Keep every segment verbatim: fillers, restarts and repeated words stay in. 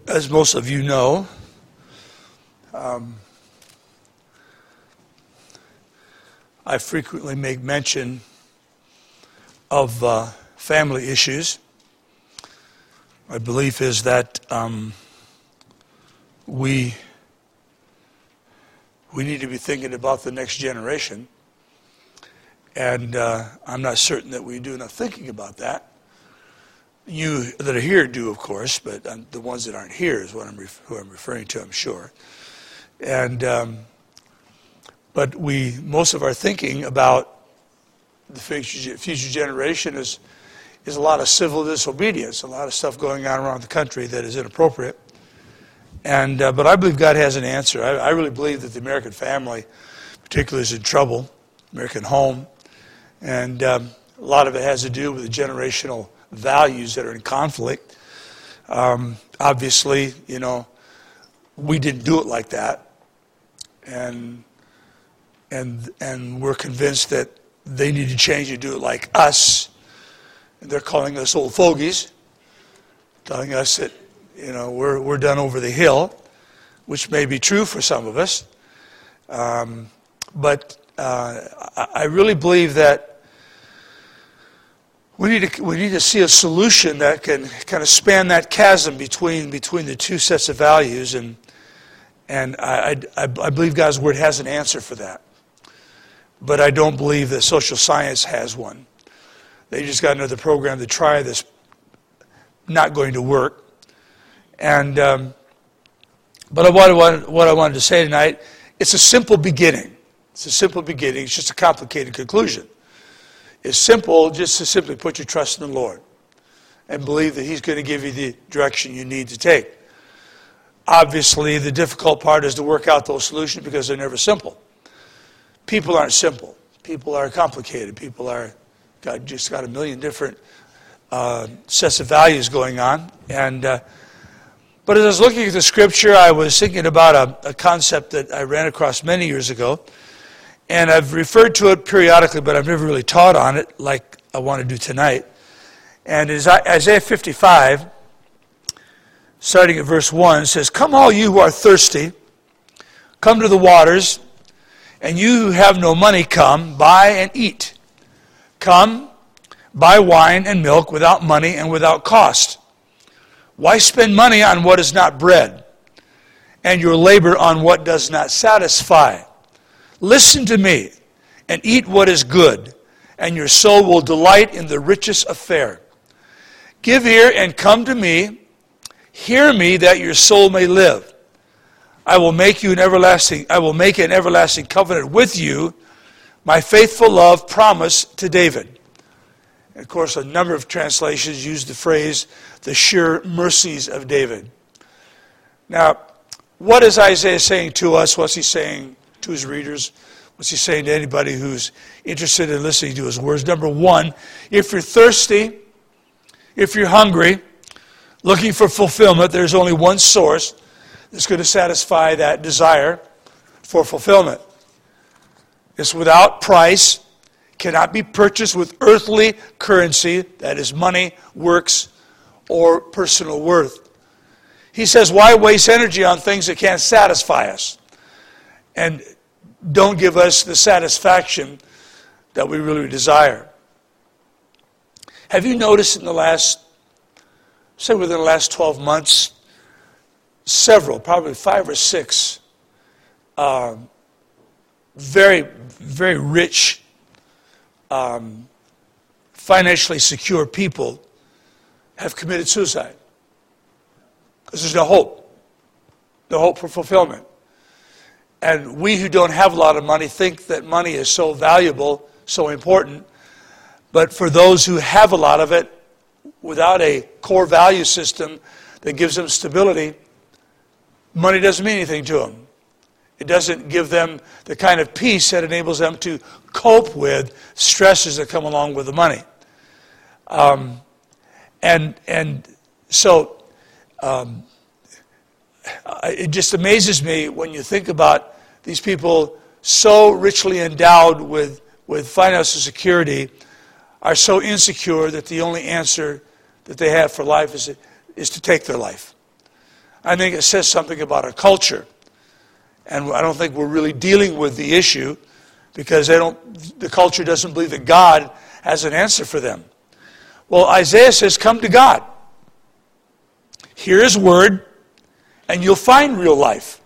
as most of you know, um, I frequently make mention of uh, family issues. My belief is that um, we we need to be thinking about the next generation, and uh, I'm not certain that we do enough thinking about that. You that are here do, of course, but um, the ones that aren't here is what I'm ref- who I'm referring to, I'm sure. And um, but we most of our thinking about the future, future generation is is a lot of civil disobedience, a lot of stuff going on around the country that is inappropriate. And uh, but I believe God has an answer. I, I really believe that the American family, particularly, is in trouble. American home, and um, a lot of it has to do with the generational values that are in conflict. Um, obviously, you know, we didn't do it like that, and and and we're convinced that they need to change and do it like us. And they're calling us old fogies, telling us that, you know, we're we're done over the hill, which may be true for some of us, um, but uh, I really believe that We need to we need to see a solution that can kind of span that chasm between between the two sets of values, and and I, I, I believe God's Word has an answer for that. But I don't believe that social science has one. They just got another program to try this, not going to work. And um, but what I wanted, what I wanted to say tonight, it's a simple beginning. It's a simple beginning. It's just a complicated conclusion. It's simple just to simply put your trust in the Lord and believe that He's going to give you the direction you need to take. Obviously, the difficult part is to work out those solutions because they're never simple. People aren't simple. People are complicated. People are got just got a million different uh, sets of values going on. And uh, but as I was looking at the Scripture, I was thinking about a, a concept that I ran across many years ago. And I've referred to it periodically, but I've never really taught on it like I want to do tonight. And it's Isaiah fifty-five, starting at verse one, says, "Come all you who are thirsty, come to the waters, and you who have no money, come, buy and eat. Come, buy wine and milk without money and without cost. Why spend money on what is not bread, and your labor on what does not satisfy? Listen to me, and eat what is good, and your soul will delight in the richest of fare. Give ear and come to me. Hear me, that your soul may live. I will make you an everlasting. I will make an everlasting covenant with you, my faithful love promised to David." And of course, a number of translations use the phrase, "the sure mercies of David." Now, what is Isaiah saying to us? What's he saying to his readers? What's he saying to anybody who's interested in listening to his words? Number one, if you're thirsty, if you're hungry, looking for fulfillment, there's only one source that's going to satisfy that desire for fulfillment. It's without price, cannot be purchased with earthly currency, that is money, works, or personal worth. He says, why waste energy on things that can't satisfy us and don't give us the satisfaction that we really desire? Have you noticed in the last, say within the last twelve months, several, probably five or six, uh, very, very rich, um, financially secure people have committed suicide? Because there's no hope. No hope for fulfillment. And we who don't have a lot of money think that money is so valuable, so important. But for those who have a lot of it, without a core value system that gives them stability, money doesn't mean anything to them. It doesn't give them the kind of peace that enables them to cope with stresses that come along with the money. Um, and and so um, it just amazes me when you think about these people so richly endowed with, with financial security are so insecure that the only answer that they have for life is, is to take their life. I think it says something about our culture. And I don't think we're really dealing with the issue because they don't, the culture doesn't believe that God has an answer for them. Well, Isaiah says, come to God. Hear his word, and you'll find real life.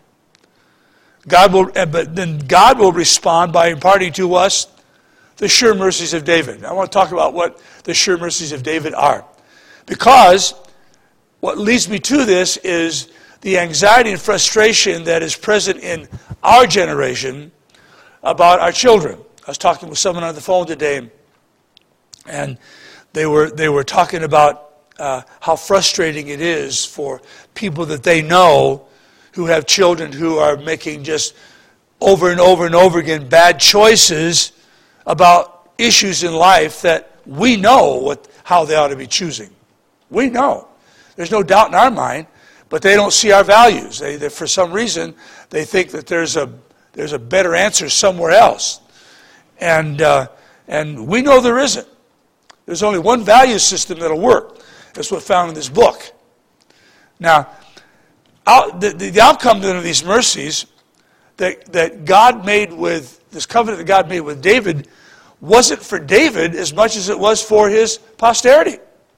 God will, but then God will respond by imparting to us the sure mercies of David. I want to talk about what the sure mercies of David are. Because what leads me to this is the anxiety and frustration that is present in our generation about our children. I was talking with someone on the phone today, and they were they were talking about uh, how frustrating it is for people that they know who have children who are making just over and over and over again bad choices about issues in life that we know what how they ought to be choosing. We know. There's no doubt in our mind, but they don't see our values. They, they for some reason, they think that there's a there's a better answer somewhere else. And uh, and we know there isn't. There's only one value system that'll work. That's what's found in this book. Now, out, the, the outcome then of these mercies that, that God made with, this covenant that God made with David, wasn't for David as much as it was for his posterity.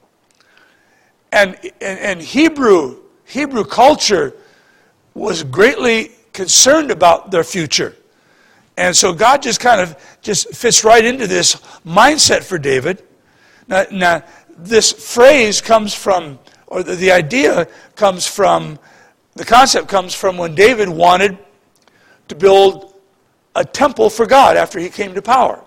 And, and, and Hebrew, Hebrew culture was greatly concerned about their future. And so God just kind of just fits right into this mindset for David. Now, now this phrase comes from, or the, the idea comes from, the concept comes from when David wanted to build a temple for God after he came to power.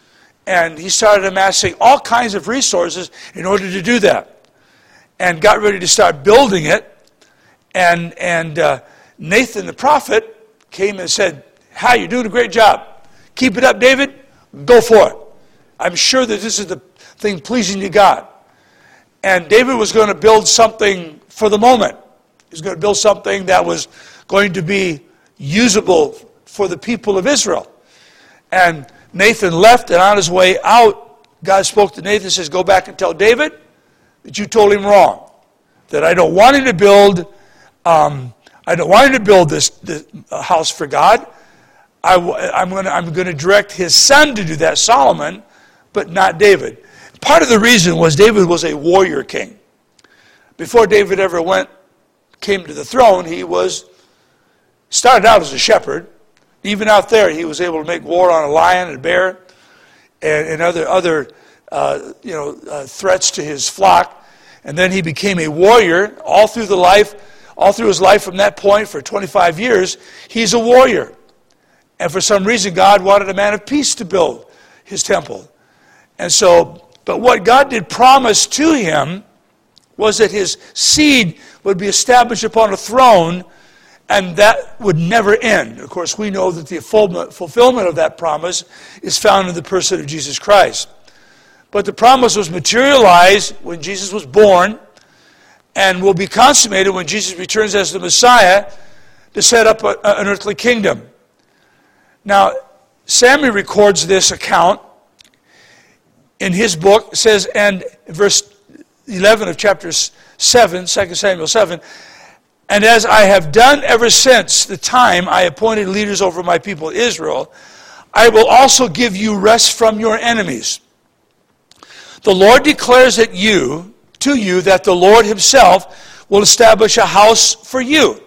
And he started amassing all kinds of resources in order to do that. And got ready to start building it. And, and uh, Nathan the prophet came and said, "Hi, you're doing a great job. Keep it up, David. Go for it. I'm sure that this is the thing pleasing to God." And David was going to build something for the moment. He was going to build something that was going to be usable for the people of Israel. And Nathan left, and on his way out, God spoke to Nathan and says, "Go back and tell David that you told him wrong. That I don't want him to build, um, I don't want him to build this, this uh, house for God. I, I'm going to I'm going to direct his son to do that, Solomon, but not David." Part of the reason was David was a warrior king. Before David ever went, came to the throne, he was started out as a shepherd. Even out there, he was able to make war on a lion and a bear and, and other other uh, you know uh, threats to his flock. And then he became a warrior all through the life, all through his life from that point for twenty-five years. He's a warrior. And for some reason, God wanted a man of peace to build his temple. And so, but what God did promise to him was that his seed would be established upon a throne, and that would never end. Of course, we know that the fulfillment of that promise is found in the person of Jesus Christ. But the promise was materialized when Jesus was born, and will be consummated when Jesus returns as the Messiah to set up a, an earthly kingdom. Now, Samuel records this account in his book. It says, and verse eleven of chapter seven, Second Samuel seven, "And as I have done ever since the time I appointed leaders over my people Israel, I will also give you rest from your enemies. The Lord declares that you, to you that the Lord himself will establish a house for you."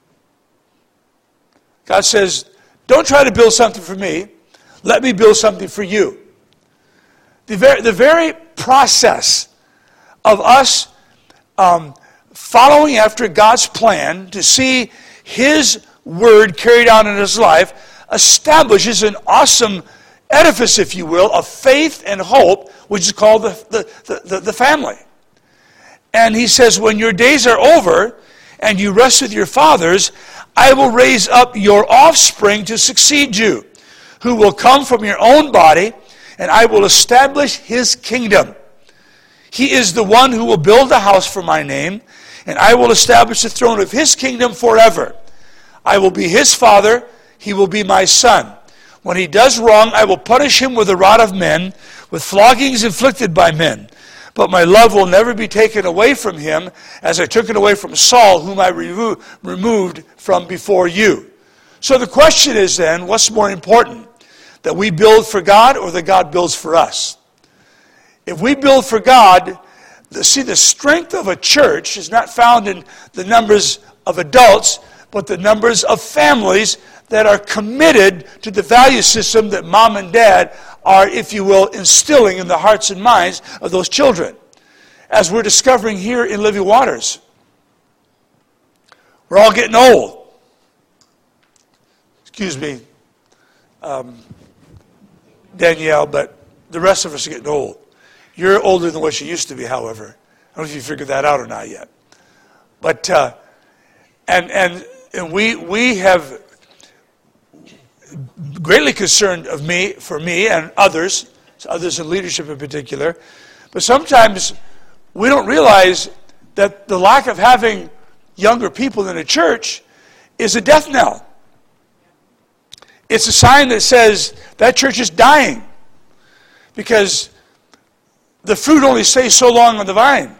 God says, don't try to build something for me. Let me build something for you. The very, the very process of us um, following after God's plan to see his word carried out in his life establishes an awesome edifice, if you will, of faith and hope, which is called the, the, the, the family. And he says, when your days are over and you rest with your fathers, I will raise up your offspring to succeed you, who will come from your own body, and I will establish his kingdom. He is the one who will build a house for my name, and I will establish the throne of his kingdom forever. I will be his father, he will be my son. When he does wrong, I will punish him with the rod of men, with floggings inflicted by men. But my love will never be taken away from him, as I took it away from Saul, whom I remo- removed from before you. So the question is then, what's more important? That we build for God or that God builds for us? If we build for God, the, see, the strength of a church is not found in the numbers of adults, but the numbers of families that are committed to the value system that mom and dad are, if you will, instilling in the hearts and minds of those children. As we're discovering here in Living Waters, we're all getting old. Excuse me, um, Danielle, but the rest of us are getting old. You're older than what you used to be, however. I don't know if you figured that out or not yet. But, uh, and, and, and we, we have greatly concerned of me, for me and others, others in leadership in particular, but sometimes we don't realize that the lack of having younger people in a church is a death knell. It's a sign that says that church is dying, because the fruit only stays so long on the vine.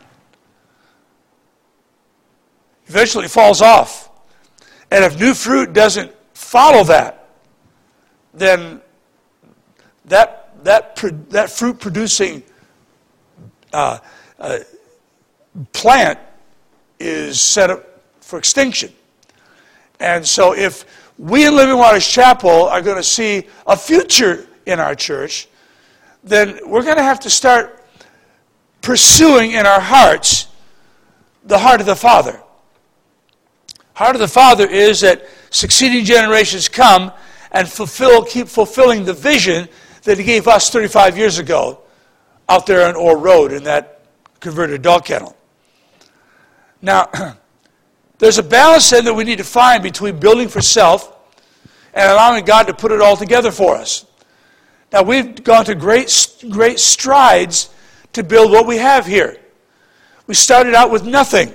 Eventually it falls off. And if new fruit doesn't follow that, then that that that fruit producing uh, uh, plant is set up for extinction. And so if we in Living Waters Chapel are going to see a future in our church, then we're going to have to start pursuing in our hearts the heart of the Father. Heart of the Father is that succeeding generations come and fulfill, keep fulfilling the vision that he gave us thirty-five years ago out there on Orr Road in that converted dog kennel. Now, there's a balance then that we need to find between building for self and allowing God to put it all together for us. Now, we've gone to great, great strides to build what we have here. We started out with nothing.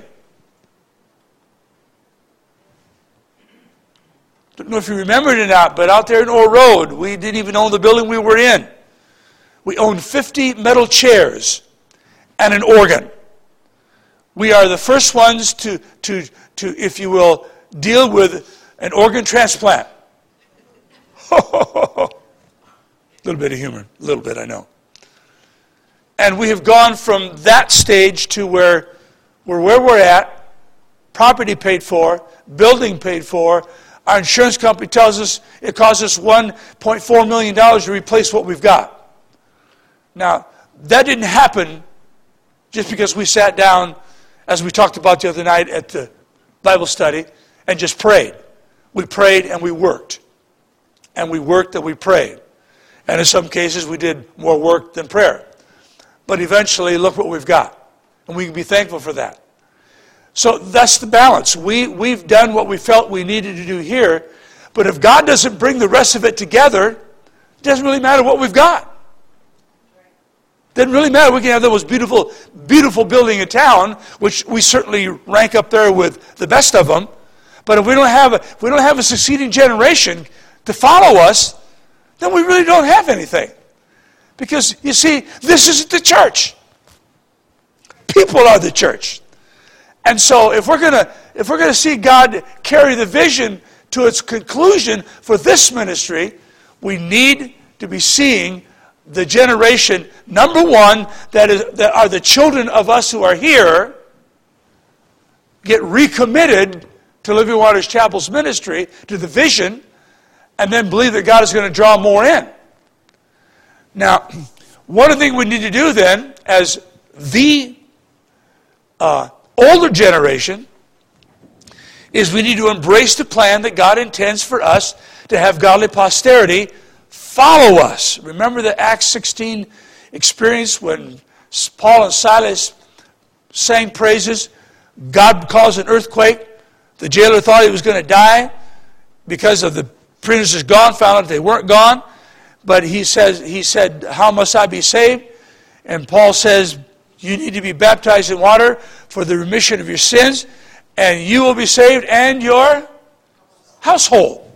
Don't know if you remember it or not, but out there in Orr Road, we didn't even own the building we were in. We owned fifty metal chairs and an organ. We are the first ones to, to, to, if you will, deal with an organ transplant. A little bit of humor, a little bit, I know. And we have gone from that stage to where we're where we're at, property paid for, building paid for. Our insurance company tells us it costs us one point four million dollars to replace what we've got. Now, that didn't happen just because we sat down, as we talked about the other night at the Bible study, and just prayed. We prayed and we worked. And we worked and we prayed. And in some cases, we did more work than prayer. But eventually, look what we've got. And we can be thankful for that. So that's the balance. We, we've done what we felt we needed to do here. But if God doesn't bring the rest of it together, it doesn't really matter what we've got. It doesn't really matter. We can have the most beautiful, beautiful building in town, which we certainly rank up there with the best of them. But if we don't have a, if we don't have a succeeding generation to follow us, then we really don't have anything. Because, you see, this isn't the church. People are the church. And so if we're going to if we're going to see God carry the vision to its conclusion for this ministry, we need to be seeing the generation, number one, that is that are the children of us who are here, get recommitted to Living Waters Chapel's ministry, to the vision, and then believe that God is going to draw more in. Now, one of the things we need to do then, as the uh, older generation, is we need to embrace the plan that God intends for us to have godly posterity follow us. Remember the Acts sixteen experience when Paul and Silas sang praises? God caused an earthquake. The jailer thought he was going to die because of the prisoners gone, found out they weren't gone. But he says, he said, how must I be saved? And Paul says, you need to be baptized in water for the remission of your sins, and you will be saved and your household.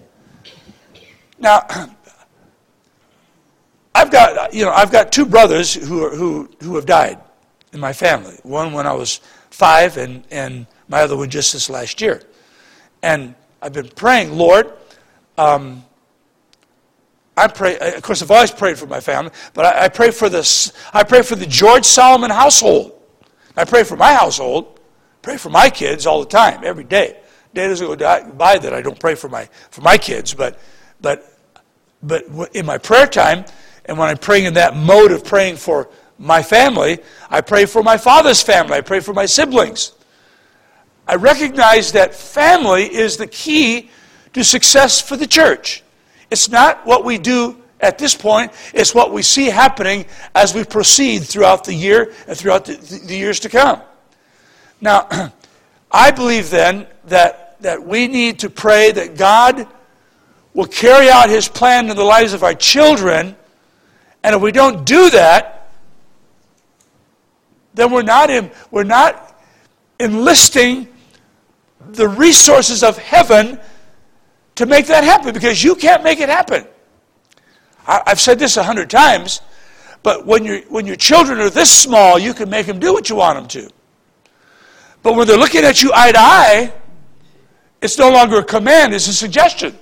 Now, I've got, you know, I've got two brothers who are, who who have died, in my family. One when I was five, and, and my other one just this last year. And I've been praying, Lord, um, I pray. Of course, I've always prayed for my family, but I, I pray for this. I pray for the George Solomon household. I pray for my household. Pray for my kids all the time, every day. Day doesn't go by that I don't pray for my for my kids, but but but in my prayer time, and when I'm praying in that mode of praying for my family, I pray for my father's family. I pray for my siblings. I recognize that family is the key to success for the church. It's not what we do at this point. It's what we see happening as we proceed throughout the year and throughout the, the years to come. Now, I believe then that, that we need to pray that God will carry out His plan in the lives of our children. And if we don't do that, then we're not in, we're not enlisting the resources of heaven to make that happen, because you can't make it happen. I, I've said this a hundred times, but when your when your children are this small, you can make them do what you want them to. But when they're looking at you eye to eye, it's no longer a command; it's a suggestion.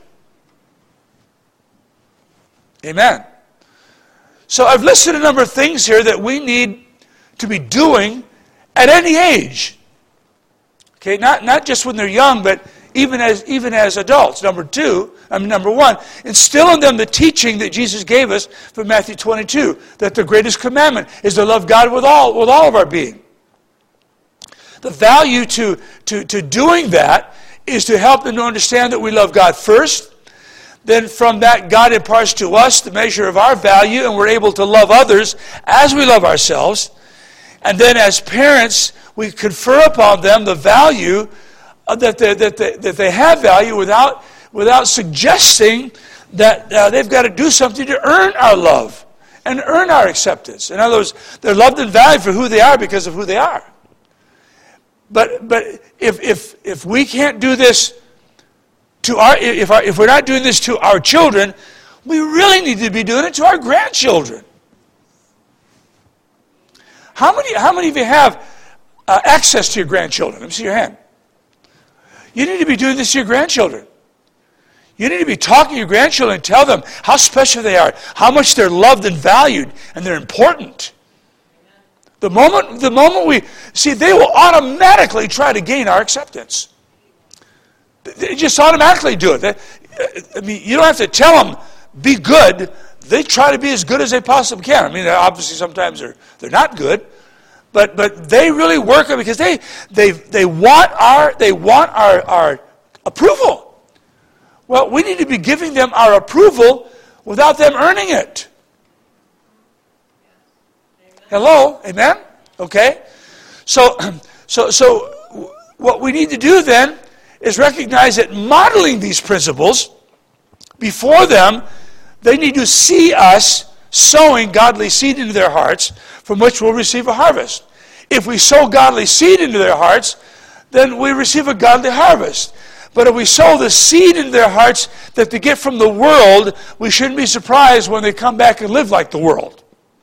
Amen. So I've listed a number of things here that we need to be doing at any age. Okay, not, not just when they're young, but even as even as adults. Number two, I mean number one, instill in them the teaching that Jesus gave us from Matthew twenty-two, that the greatest commandment is to love God with all with all of our being. The value to, to, to doing that is to help them to understand that we love God first. Then from that, God imparts to us the measure of our value, and we're able to love others as we love ourselves. And then as parents, we confer upon them the value uh, that, they, that, they, that they have value without, without suggesting that uh, they've got to do something to earn our love and earn our acceptance. In other words, they're loved and valued for who they are because of who they are. But but if if if we can't do this to our if our, if we're not doing this to our children, we really need to be doing it to our grandchildren. How many how many of you have uh, access to your grandchildren? Let me see your hand. You need to be doing this to your grandchildren. You need to be talking to your grandchildren and tell them how special they are, how much they're loved and valued, and they're important. The moment, the moment we see, they will automatically try to gain our acceptance. They just automatically do it. They, I mean, you don't have to tell them, be good. They try to be as good as they possibly can. I mean, obviously sometimes they're they're not good, but but they really work on it because they they they want our they want our our approval. Well, we need to be giving them our approval without them earning it. Hello, amen? Okay? So, so, so what we need to do then is recognize that modeling these principles before them, they need to see us sowing godly seed into their hearts, from which we'll receive a harvest. If we sow godly seed into their hearts, then we receive a godly harvest. But if we sow the seed into their hearts that they get from the world, we shouldn't be surprised when they come back and live like the world.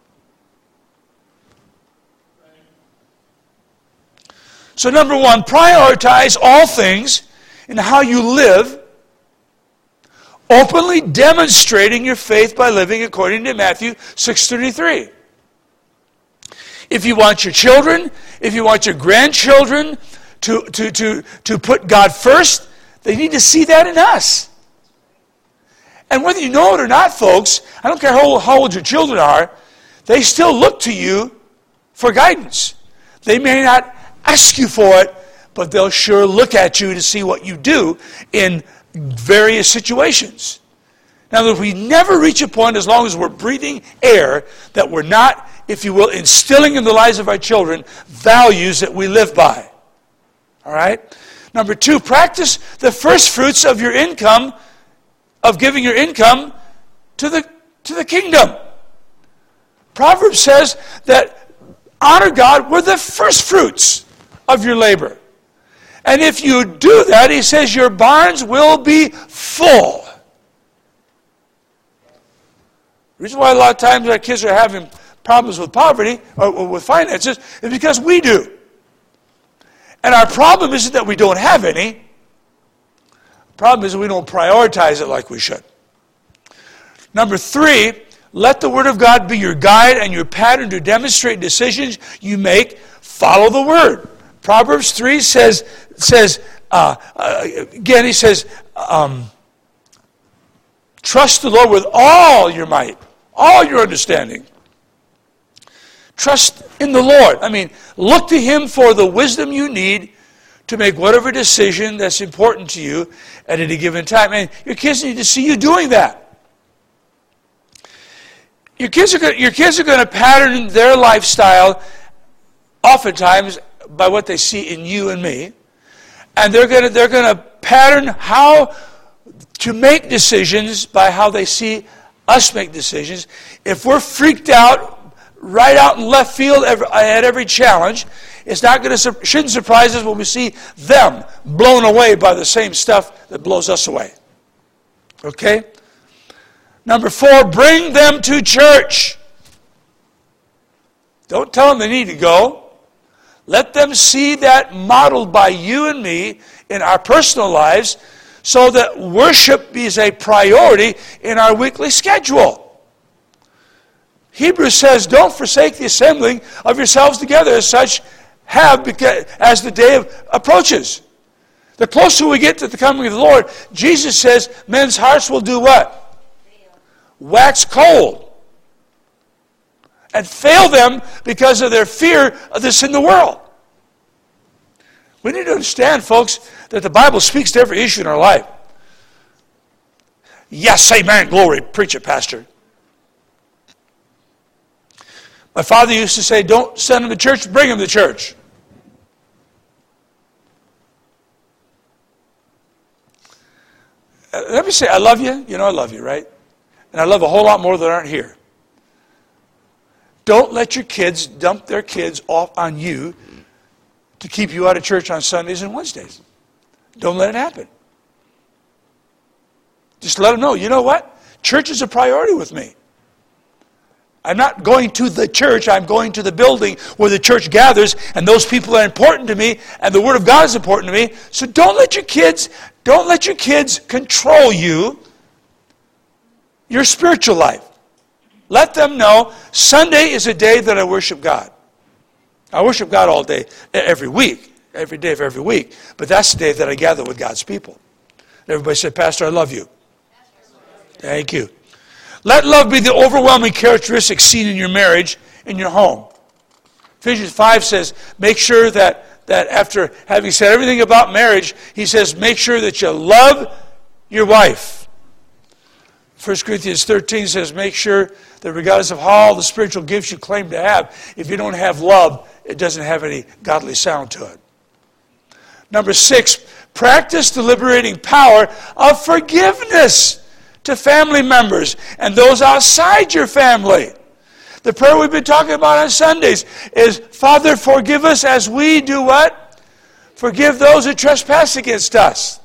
So number one, prioritize all things in how you live, openly demonstrating your faith by living according to Matthew six thirty-three. If you want your children, if you want your grandchildren to, to, to, to put God first, they need to see that in us. And whether you know it or not, folks, I don't care how, how old your children are, they still look to you for guidance. They may not ask you for it, but they'll sure look at you to see what you do in various situations. Now, if we never reach a point, as long as we're breathing air, that we're not, if you will, instilling in the lives of our children values that we live by. All right? Number two, practice the first fruits of your income, of giving your income to the, to the kingdom. Proverbs says that honor God with the first fruits of your labor. And if you do that, he says, your barns will be full. The reason why a lot of times our kids are having problems with poverty or with finances is because we do. And our problem isn't that we don't have any. The problem is that we don't prioritize it like we should. Number three, let the Word of God be your guide and your pattern to demonstrate decisions you make. Follow the Word. Proverbs three says, says uh, uh, again, he says, um, trust the Lord with all your might, all your understanding. Trust in the Lord. I mean, look to Him for the wisdom you need to make whatever decision that's important to you at any given time. And your kids need to see you doing that. Your kids are going, your kids are going to pattern their lifestyle oftentimes by what they see in you and me. And they're going to, they're going to pattern how to make decisions by how they see us make decisions. If we're freaked out, right out in left field every, at every challenge, it's not going to shouldn't surprise us when we see them blown away by the same stuff that blows us away. Okay? Number four, bring them to church. Don't tell them they need to go. Let them see that modeled by you and me in our personal lives so that worship is a priority in our weekly schedule. Hebrews says, don't forsake the assembling of yourselves together as such have because, as the day of, approaches. The closer we get to the coming of the Lord, Jesus says men's hearts will do what? Wax cold. And fail them because of their fear of this in the world. We need to understand, folks, that the Bible speaks to every issue in our life. Yes, amen, glory, preach it, pastor. My father used to say, don't send them to church, bring them to church. Uh, let me say, I love you. You know I love you, right? And I love a whole lot more that aren't here. Don't let your kids dump their kids off on you to keep you out of church on Sundays and Wednesdays. Don't let it happen. Just let them know, you know what? Church is a priority with me. I'm not going to the church, I'm going to the building where the church gathers, and those people are important to me, and the Word of God is important to me. So don't let your kids, don't let your kids control you, your spiritual life. Let them know Sunday is a day that I worship God. I worship God all day, every week, every day of every week. But that's the day that I gather with God's people. Everybody said, Pastor, I love you. Thank you. Let love be the overwhelming characteristic seen in your marriage, in your home. Ephesians five says, make sure that, that after having said everything about marriage, he says, make sure that you love your wife. First Corinthians thirteen says, make sure that regardless of all the spiritual gifts you claim to have, if you don't have love, it doesn't have any godly sound to it. Number six, practice the liberating power of forgiveness to family members and those outside your family. The prayer we've been talking about on Sundays is, Father, forgive us as we do what? Forgive those who trespass against us.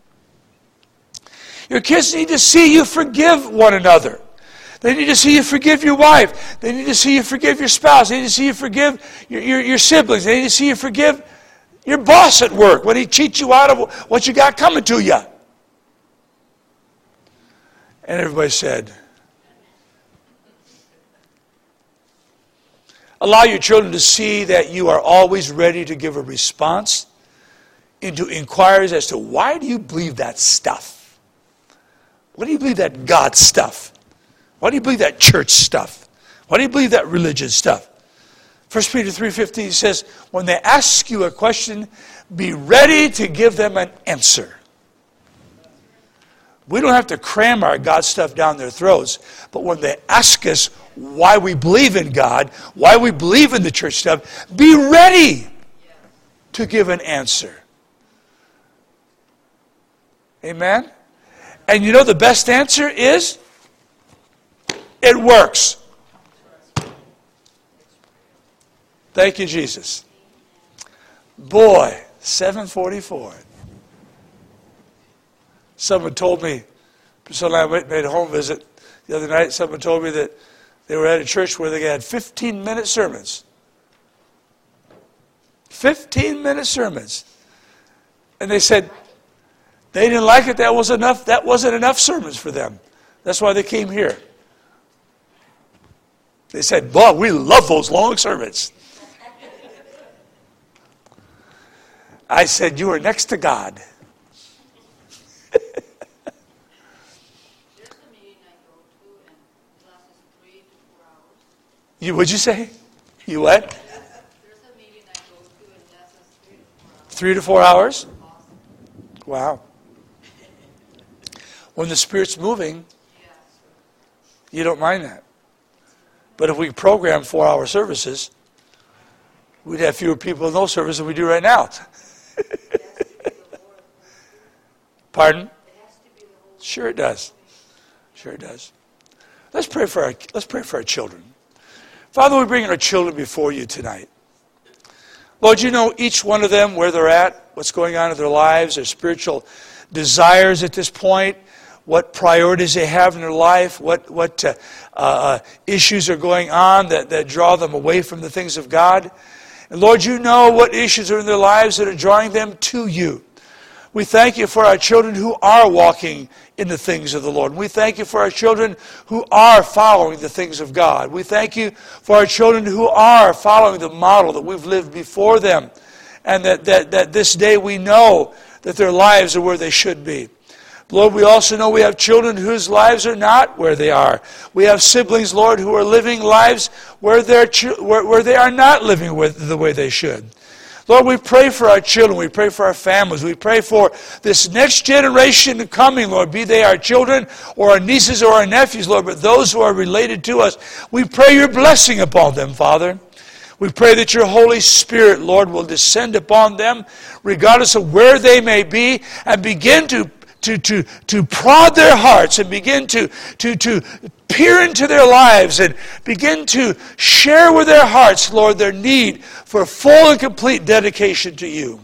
Your kids need to see you forgive one another. They need to see you forgive your wife. They need to see you forgive your spouse. They need to see you forgive your, your, your siblings. They need to see you forgive your boss at work when he cheats you out of what you got coming to you. And everybody said, allow your children to see that you are always ready to give a response into inquiries as to why do you believe that stuff? Why do you believe that God stuff? Why do you believe that church stuff? Why do you believe that religion stuff? First Peter three fifteen says, when they ask you a question, be ready to give them an answer. We don't have to cram our God stuff down their throats, but when they ask us why we believe in God, why we believe in the church stuff, be ready to give an answer. Amen? And you know the best answer is, it works. Thank you, Jesus. Boy, seven forty-four. Someone told me, so I made a home visit the other night, someone told me that They were at a church where they had fifteen-minute sermons. fifteen-minute sermons. And they said they didn't like it. That was enough. That wasn't enough sermons for them. That's why they came here. They said, boy, we love those long sermons. I said, you are next to God. You, what'd you say? You what? There's a meeting I go to and that's Three to four hours? Wow. When the Spirit's moving, you don't mind that. But if we program four-hour services, we'd have fewer people in those services than we do right now. Pardon? Sure it does. Sure it does. Let's pray for our let's pray for our children. Father, we bring our children before you tonight. Lord, you know each one of them, where they're at, what's going on in their lives, their spiritual desires at this point, what priorities they have in their life, what what uh, uh, issues are going on that, that draw them away from the things of God. And Lord, you know what issues are in their lives that are drawing them to you. We thank you for our children who are walking in the things of the Lord. We thank you for our children who are following the things of God. We thank you for our children who are following the model that we've lived before them. And that, that, that this day we know that their lives are where they should be. Lord, we also know we have children whose lives are not where they are. We have siblings, Lord, who are living lives where, they're, where, where they are not living with the way they should. Lord, we pray for our children. We pray for our families. We pray for this next generation coming, Lord, be they our children or our nieces or our nephews, Lord, but those who are related to us. We pray your blessing upon them, Father. We pray that your Holy Spirit, Lord, will descend upon them, regardless of where they may be, and begin to To, to, to prod their hearts and begin to, to, to peer into their lives and begin to share with their hearts, Lord, their need for full and complete dedication to you.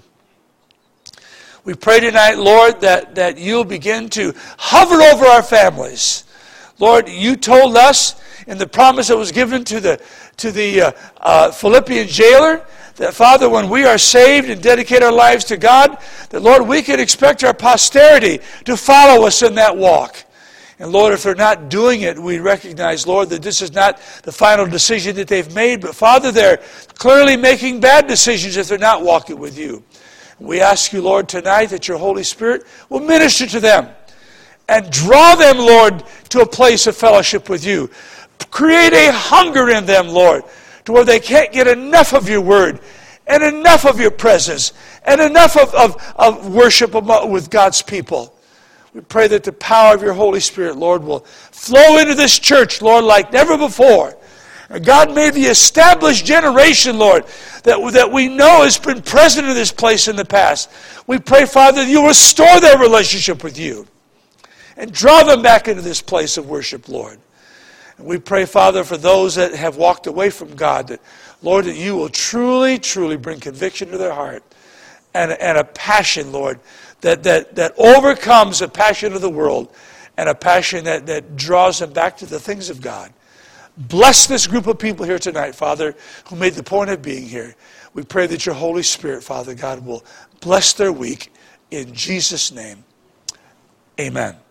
We pray tonight, Lord, that, that you'll begin to hover over our families. Lord, you told us in the promise that was given to the, to the uh, uh, Philippian jailer, that, Father, when we are saved and dedicate our lives to God, that, Lord, we can expect our posterity to follow us in that walk. And, Lord, if they're not doing it, we recognize, Lord, that this is not the final decision that they've made. But, Father, they're clearly making bad decisions if they're not walking with you. We ask you, Lord, tonight that your Holy Spirit will minister to them and draw them, Lord, to a place of fellowship with you. Create a hunger in them, Lord, to where they can't get enough of your word and enough of your presence and enough of, of, of worship with God's people. We pray that the power of your Holy Spirit, Lord, will flow into this church, Lord, like never before. And God, may the established generation, Lord, that, that we know has been present in this place in the past, we pray, Father, that you restore their relationship with you and draw them back into this place of worship, Lord. And we pray, Father, for those that have walked away from God, that, Lord, that you will truly, truly bring conviction to their heart and, and a passion, Lord, that, that, that overcomes the passion of the world and a passion that, that draws them back to the things of God. Bless this group of people here tonight, Father, who made the point of being here. We pray that your Holy Spirit, Father God, will bless their week. In Jesus' name, amen.